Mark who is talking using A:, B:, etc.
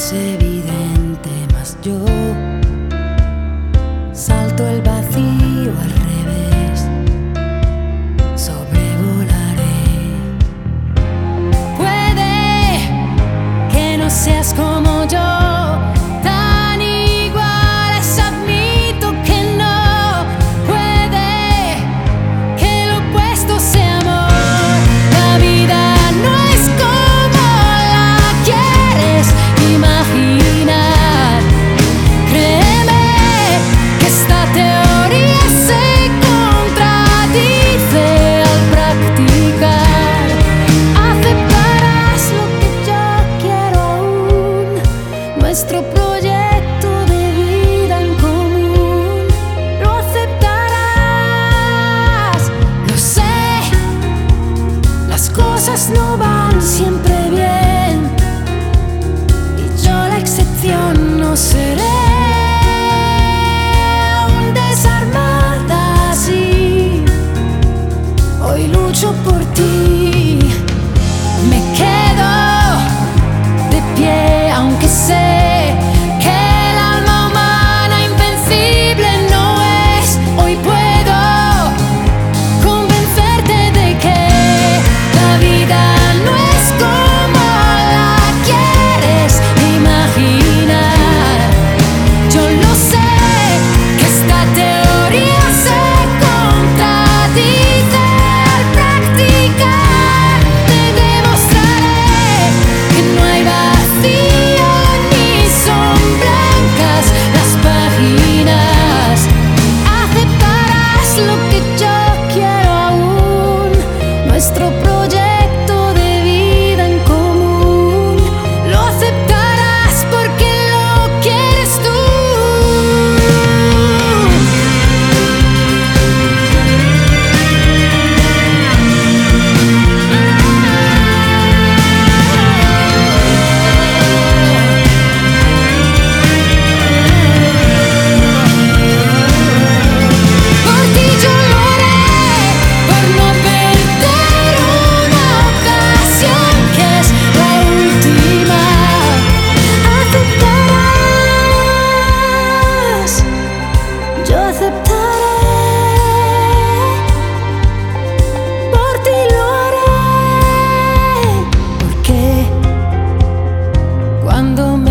A: es evidente, mas yo salto el vacío al revés, sobrevolaré. Puede que no seas como yo, tan iguales, admito que no. Puede que el opuesto sea amor. La vida no es como la quieres imaginar. Créeme que esta teoría se contradice al practicar. Aceptarás lo que yo quiero aún, nuestro proyecto de vida en común. Lo aceptarás, lo sé. Las cosas no van siempre bien y yo la excepción no seré. Aún desarmada así, hoy lucho por ti. Me quedo de pie aunque sé que el alma humana invencible no es. Hoy puedo convencerte de que la vida no es como la quieres imaginar. Yo lo sé, que esta teoría se contradice al practicar. Te demostraré que no hay vacío ni son blancas las páginas. Aceptarás lo que yo quiero aún, nuestro proyecto de vida en común. Lo aceptarás porque lo quieres tú. Por ti yo lo haré, por no perder una ocasión que es la última. Aceptarás, yo aceptaré, por ti lo haré, porque cuando